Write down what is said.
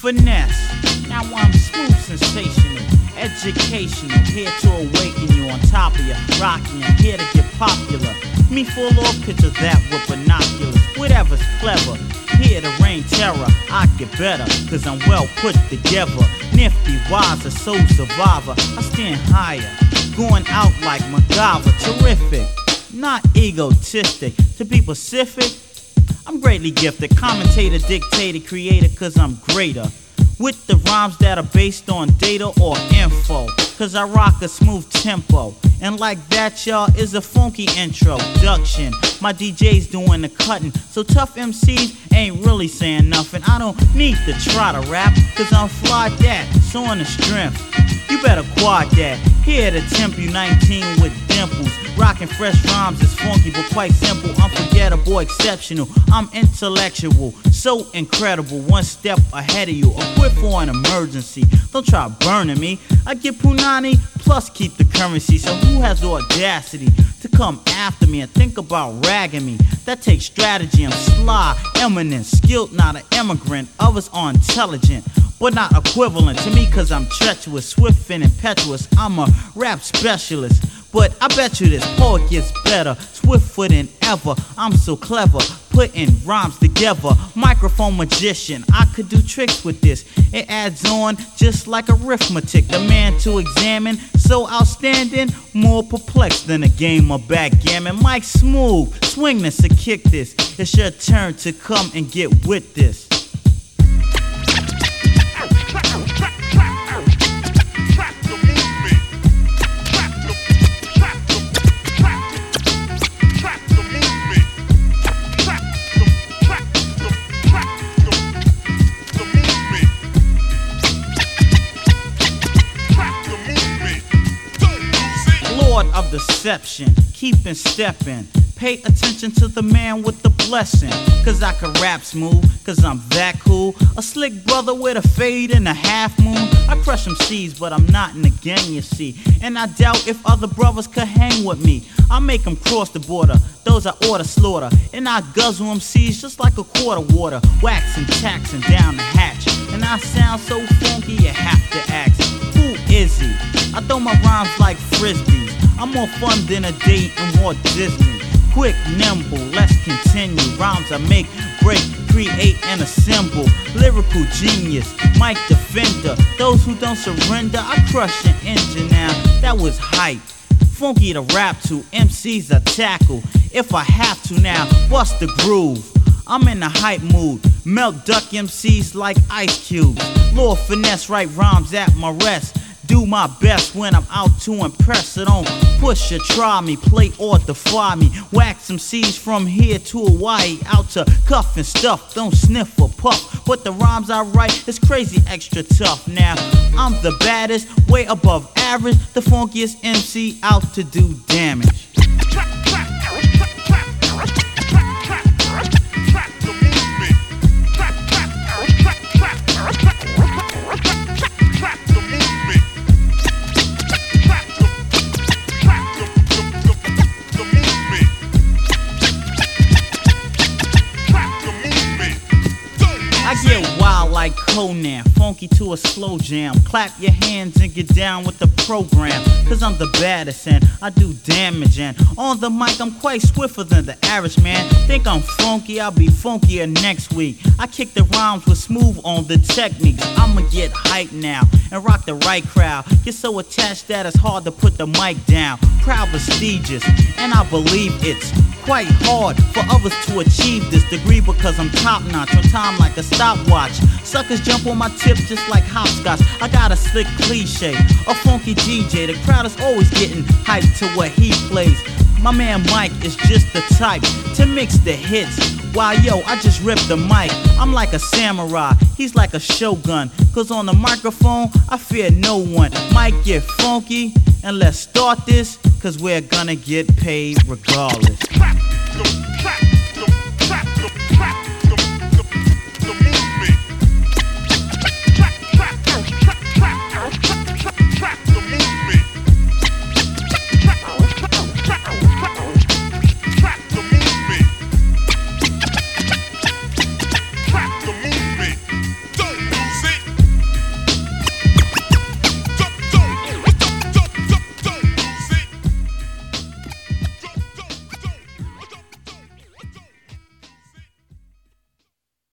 finesse. Now I'm smooth, sensational, educational, here to awaken you on top of you, rocking you, here to get popular. Me full off pictures that with binoculars, whatever's clever, here to rain terror. I get better, cause I'm well put together, nifty, wiser, soul survivor. I stand higher, going out like MacGyver, terrific, not egotistic, to be Pacific. I'm greatly gifted, commentator, dictator, creator, cause I'm greater. With the rhymes that are based on data or info, cause I rock a smooth tempo. And like that, y'all, is a funky introduction. My DJ's doing the cutting, so tough MCs ain't really saying nothing. I don't need to try to rap, cause I'm fly that, so on the strength. You better quad that, here to tempt you 19 with dimples. Rockin' fresh rhymes is funky but quite simple, unforgettable, exceptional. I'm intellectual, so incredible, one step ahead of you, equipped for an emergency. Don't try burning me, I get punani, plus keep the currency. So who has the audacity to come after me and think about ragging me? That takes strategy, I'm sly, eminent, skilled, not an immigrant. Others are intelligent, but not equivalent to me, cause I'm treacherous, swift and impetuous. I'm a rap specialist, but I bet you this poet gets better, swifter than ever. I'm so clever, putting rhymes together. Microphone magician, I could do tricks with this. It adds on just like arithmetic. The man to examine, so outstanding, more perplexed than a game of backgammon. Mike Smooth, swing this and kick this. It's your turn to come and get with this. Lord of deception, keeping stepping. Pay attention to the man with the blessing, cause I can rap smooth, cause I'm that cool. A slick brother with a fade and a half moon. I crush them seeds, but I'm not in the gang, you see. And I doubt if other brothers could hang with me. I make them cross the border, those I order slaughter. And I guzzle them seeds just like a quart of water. Waxing, taxing down the hatch. And I sound so funky you have to ask, who is he? I throw my rhymes like frisbees. I'm more fun than a day in Walt Disney. Quick, nimble, let's continue. Rhymes I make, break, create, and assemble. Lyrical genius, mic defender. Those who don't surrender, I crush an engine now. That was hype. Funky to rap to, MCs I tackle. If I have to now, bust the groove. I'm in a hype mood, melt duck MCs like ice cubes. Lord finesse, write rhymes at my rest. Do my best when I'm out to impress. So don't push or try me, play or defy me. Wax some seeds from here to Hawaii, out to cuff and stuff. Don't sniff or puff, but the rhymes I write is crazy extra tough. Now I'm the baddest, way above average, the funkiest MC out to do damage. Get wild like Conan, funky to a slow jam. Clap your hands and get down with the program, cause I'm the baddest and I do damage. And on the mic I'm quite swifter than the average man. Think I'm funky, I'll be funkier next week. I kick the rhymes with smooth on the techniques. I'ma get hyped now and rock the right crowd. Get so attached that it's hard to put the mic down. Proud, prestigious, and I believe it's quite hard for others to achieve this degree, because I'm top notch on time like a stopwatch. Suckers jump on my tip just like hopscotch. I got a slick cliche, a funky DJ. The crowd is always getting hyped to what he plays. My man Mike is just the type to mix the hits. While yo, I just rip the mic. I'm like a samurai, he's like a shogun. Cause on the microphone, I fear no one. Might get funky, and let's start this, cause we're gonna get paid regardless. Clap, clap.